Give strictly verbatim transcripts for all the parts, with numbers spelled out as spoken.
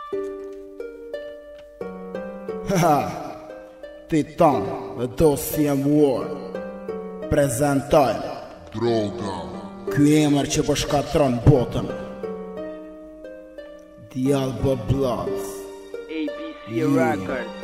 Haha, Titan dhe Dosiem War prezentojnë Droga. Ky emër që po shkatron botën, Dialbo Bloods, A B C Records.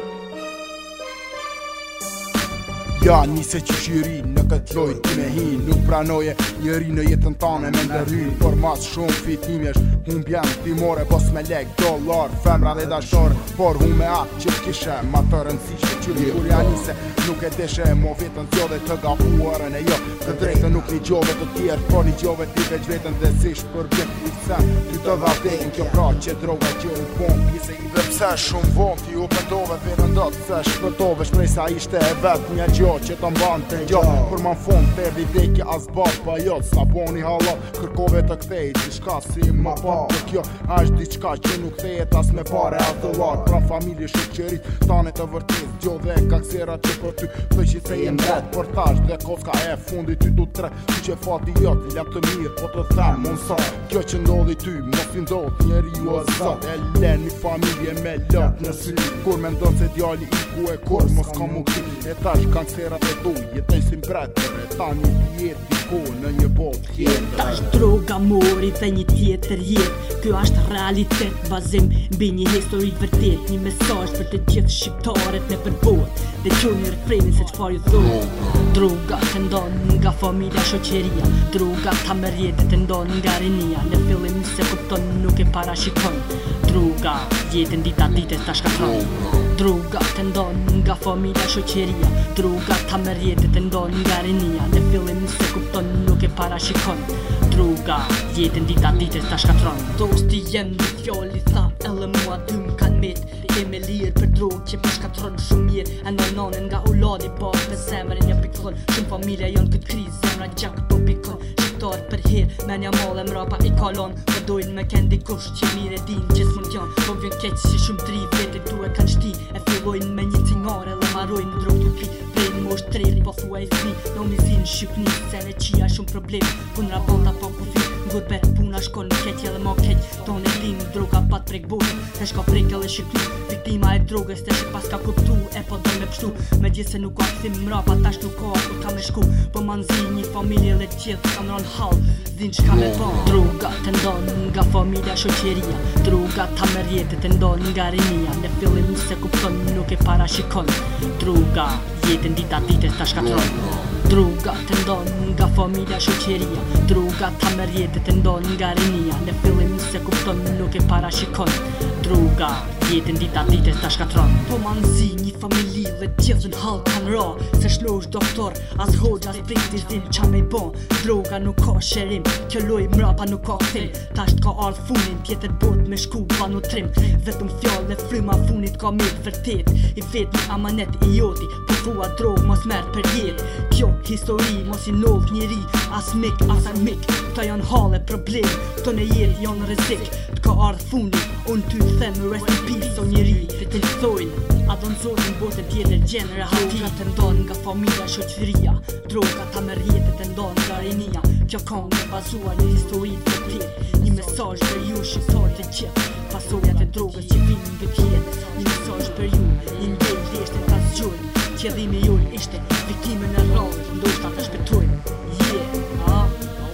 Ja, nise që shiri në këtë lojt ti me hin. Nuk pranoje njëri në jetën tane me ndërhyn. Por mas shumë fitimesh humbjen timore. Bos me lek, dollar, femra dhe dashore. Por hu me atë që kishe ma të rëndësishme. Qyri kur ja nise nuk e deshe mo vetën zjodhe të gahuarën e jo. Të drejtë nuk një gjove të tjerë, por një gjove ti veç vetën dhe zish për bjek i sen. Ty të dha vdekin kjo pra që droga që u bon pise i dhe pse shumë von ti u pëndove përëndot se shpëtove shprej sa ishte e vetë një gjo që të mban të gjo. Kur ma në fund të erdi dekja as bat pa jot. Sa boni halat kërkove të kthej diçka si ma pa. Dhe kjo është diçka që nuk thejet as me pare as dolar. Pra familje shukqerit tane të vërtis gjo dhe kakserat që për ty të që se jem vet për tash dhe koska e fundi ty du tre. Ty që fati jot lem të mirë po të them mon sa. Kjo që ndodhi ty mos i ndodh njeri ju e zot. E len një familje me lot në sy. Kur me ndonë se djali i ku e kur mos ka mu kti. E tash kakserat e tu jetoj si mbretër. E ta një jetë diko në një bot tjetër. Tash droga mori dhe një tjetër jetë. Kjo është realitet bazim mbi një histori vërtet. Një mesazh për të gjithë shqiptarët në përbot. Dhe që një refrenin se qëfar ju thonë. Droga të ndonë nga familja shoqeria. Droga të mërjetet të ndonë nga rinia. Në fillim se kupton nuk e parashikon. Droga jetën dita ditës ta shkatron. Droga të ndonë nga familja shoqeria. Droga të mërjetet të ndonë nga rinia. Në fillim se kupton nuk e parashikon. Droga jetën dita ditës ta shkatron. Dosti jem në fjolli tha edhe mua dy më kanë met. Keme lirë për drogë që për shkatron shumë mirë. E në nonën nga uladi bak me zemrën një pikon. Shumë familja jonë këtë krizë zemra gjak po pikon. Shqiptar për herë me një mallë mrapa i kalon. Më dojnë me kendi kush që mire din që s'mund janë. Po vjen keq si shumë tri vete tu e kanë shti. E fillojnë me një cingare dhe marojnë drogë të pi. Prejnë mosh treri po thua i fmi. Në mizin shqipni se në qia shumë problem. Kundra banda po kufi. Ngur per puna shkon në keq edhe ma keq. Tonë e din droga pat prek botë. E shka prek edhe shqipni. Viktima e drogës të që pas ka kuptu. E po do me pështu. Me gjithë se nuk ka këthim mrapa tash nuk ka ku ka me shku. Po ma nëzi një familje dhe qithë ka në hall. Din qka me ba. Droga të ndonë nga familja shoqeria. Droga ta mërjetet të ndonë nga rinia. Në fillim se kupton nuk e parashikon. Droga jetën dita ditës ta shkatron. Droga të ndonë nga familja shoqeria. Droga ta mërjetet të ndonë nga rinia. Në fillim se kupton nuk e parashikon. Droga jetën dita ditës ta shkatron. Po ma nëzi një familji dhe gjithë në hall kanë ra. Se shlosh doktor, as hoxha, as priktis din qa me bon. Droga nuk ka shërim, kjo loj mrapa nuk ka thim. Tasht ka ardh funin, tjetër bot me shku pa no trim. Vetëm fjall dhe fryma funit ka mirë vërtet. I vet një amanet i joti, po thua drog mos merë për jet. Kjo histori mos i nollt njeri, as mik, as armik. Këta janë hale problem, këto në jetë janë rrezik. T'ka ardh funin, unë ty them rest in peace o njeri. Të lëthojnë, adon zotin botën tjetër gjenere hati. Droga të ndonë nga familja shoqëria. Droga ta mërjetet të ndonë nga rinia. Kjo kongë e bazuar një histori të tjetë. Një mesazh për ju shqiptar të gjithë. Pasojat e drogës që vinë nga tjetë. Një mesazh për ju, një ndjej leshte ta zgjojnë. Qëllimi jull ishte viktimën e rrallë. Ndoshta të shpëtojnë. Yeah, a,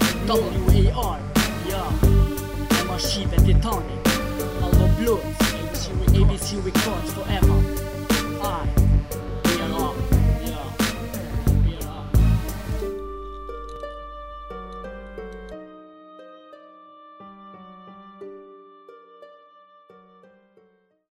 W A R, ja. E ma shive Titanic. Dialbo Bloods, A B C Records forever.